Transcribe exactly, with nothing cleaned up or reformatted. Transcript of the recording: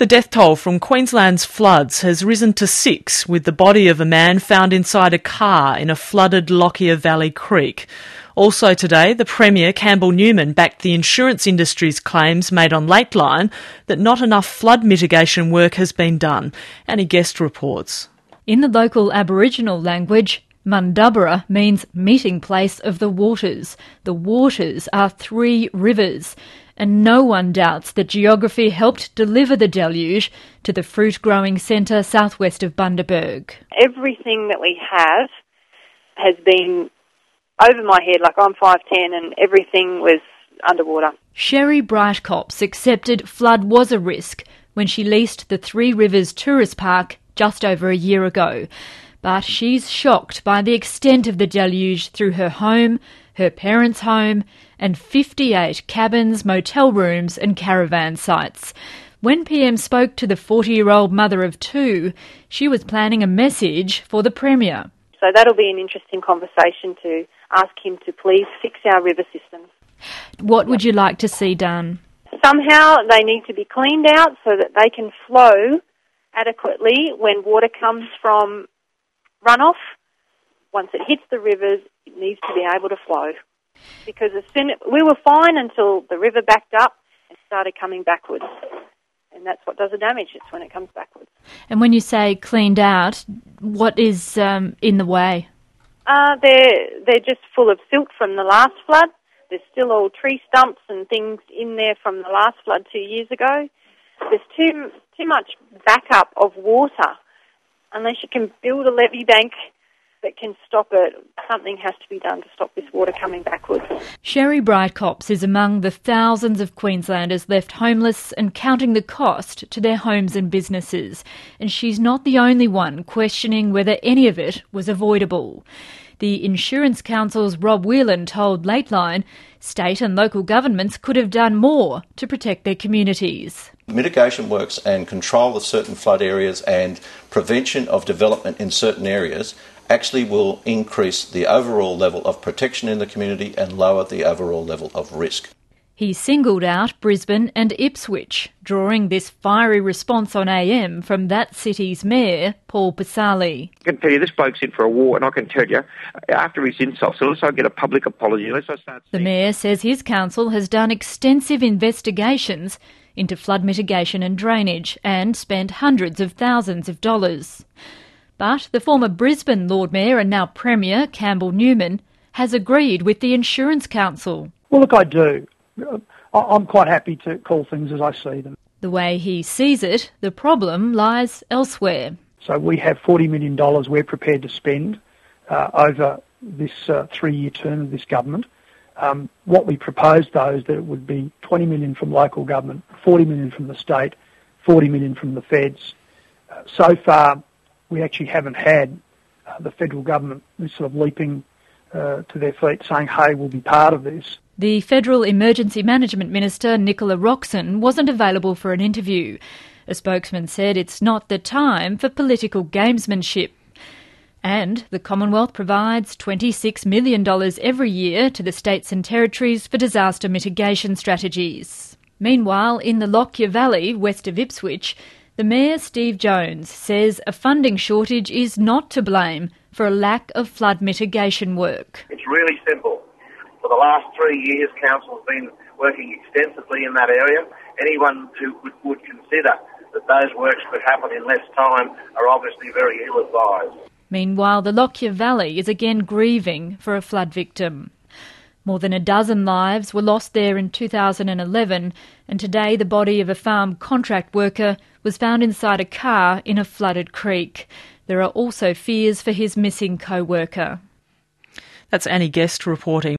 The death toll from Queensland's floods has risen to six, with the body of a man found inside a car in a flooded Lockyer Valley Creek. Also today, the Premier, Campbell Newman, backed the insurance industry's claims made on Lateline that not enough flood mitigation work has been done. Annie Guest reports. In the local Aboriginal language, Mundubbera means meeting place of the waters. The waters are three rivers, and no one doubts that geography helped deliver the deluge to the fruit-growing centre southwest of Bundaberg. Everything that we have has been over my head, like I'm five ten and everything was underwater. Sherry Brightcops accepted flood was a risk when she leased the Three Rivers Tourist Park just over a year ago. But she's shocked by the extent of the deluge through her home, her parents' home, and fifty-eight cabins, motel rooms and caravan sites. When P M spoke to the forty-year-old mother of two, she was planning a message for the Premier. So that'll be an interesting conversation to ask him to please fix our river systems. What would you like to see done? Somehow they need to be cleaned out so that they can flow adequately when water comes from runoff. Once it hits the rivers, it needs to be able to flow. Because as soon as, we were fine until the river backed up and started coming backwards. And that's what does the damage, it's when it comes backwards. And when you say cleaned out, what is um, in the way? Uh, they're, they're just full of silt from the last flood. There's still all tree stumps and things in there from the last flood two years ago. There's too, too much backup of water. Unless you can build a levee bank that can stop it, something has to be done to stop this water coming backwards. Sherry Brightcops is among the thousands of Queenslanders left homeless and counting the cost to their homes and businesses. And she's not the only one questioning whether any of it was avoidable. The Insurance Council's Rob Whelan told Lateline state and local governments could have done more to protect their communities. Mitigation works and control of certain flood areas and prevention of development in certain areas actually will increase the overall level of protection in the community and lower the overall level of risk. He singled out Brisbane and Ipswich, drawing this fiery response on A M from that city's mayor, Paul Pasali. I can tell you, this bloke's in for a war, and I can tell you, after his insults, unless I get a public apology, unless I start... The mayor says his council has done extensive investigations into flood mitigation and drainage and spent hundreds of thousands of dollars. But the former Brisbane Lord Mayor and now Premier, Campbell Newman, has agreed with the Insurance Council. Well, look, I do. I'm quite happy to call things as I see them. The way he sees it, the problem lies elsewhere. So we have forty million dollars we're prepared to spend uh, over this uh, three-year term of this government. Um, what we propose, though, is that it would be twenty million dollars from local government, forty million dollars from the state, forty million dollars from the feds. Uh, so far, we actually haven't had uh, the federal government sort of leaping uh, to their feet saying, hey, we'll be part of this. The Federal Emergency Management Minister, Nicola Roxon, wasn't available for an interview. A spokesman said it's not the time for political gamesmanship. And the Commonwealth provides twenty-six million dollars every year to the states and territories for disaster mitigation strategies. Meanwhile, in the Lockyer Valley, west of Ipswich, the Mayor, Steve Jones, says a funding shortage is not to blame for a lack of flood mitigation work. It's really simple. For the last three years, Council's been working extensively in that area. Anyone who would, would consider that those works could happen in less time are obviously very ill-advised. Meanwhile, the Lockyer Valley is again grieving for a flood victim. More than a dozen lives were lost there in two thousand eleven, and today the body of a farm contract worker was found inside a car in a flooded creek. There are also fears for his missing co-worker. That's Annie Guest reporting.